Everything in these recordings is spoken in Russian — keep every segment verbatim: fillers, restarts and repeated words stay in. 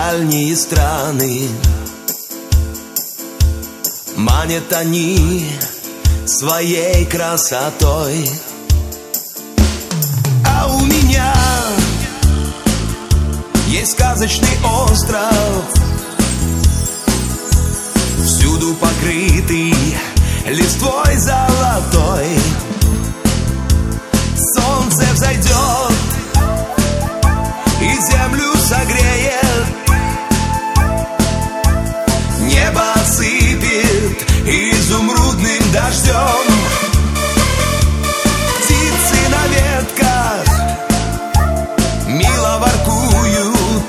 дальние страны. Манят они своей красотой, а у меня есть сказочный остров, всюду покрытый листвой золотой. Солнце взойдет и землю согреет, небо осыпет изумрудным дождем. Птицы на ветках мило воркуют,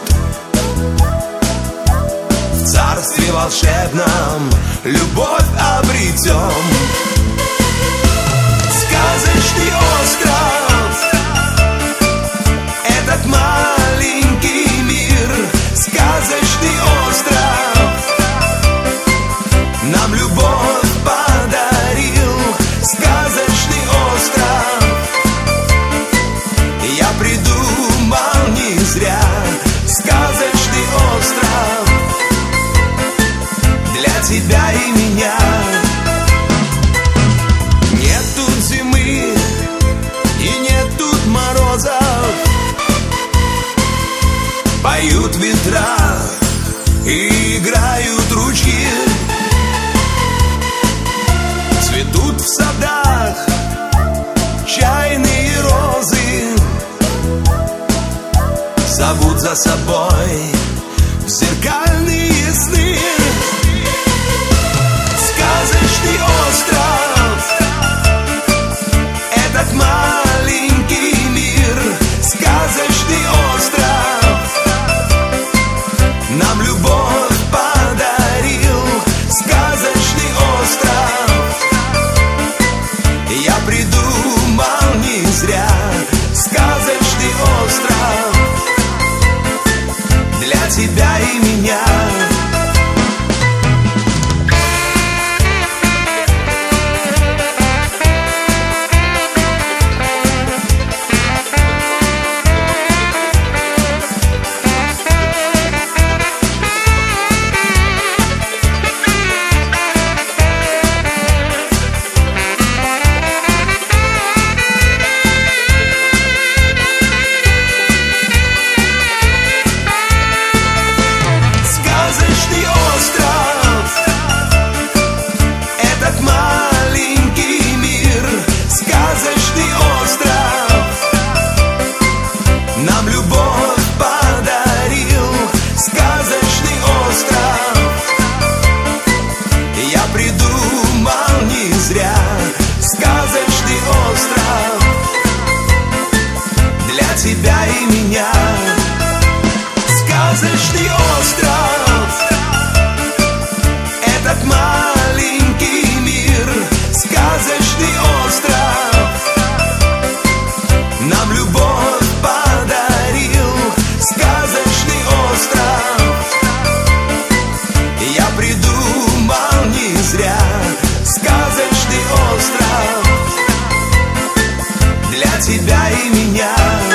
в царстве волшебном любовь обретем. Сказочный остров, этот маленький мир, сказочный остров нам любовь подарил. Сказочный остров я придумал не зря. Сказочный остров для тебя и меня. Нет тут зимы и нет тут морозов, поют ветра и играют ручьи, цветут в садах чайные розы, зовут за собой в зеркальные сны. Сказочный остров, этот маленький мир, сказочный остров нам любовь подарил. Сказочный остров я придумал не зря. Сказочный остров для тебя и меня. Тебя и меня. Сказочный остров, этот маленький мир, сказочный остров нам любовь подарил. Сказочный остров я придумал не зря. Сказочный остров для тебя и меня.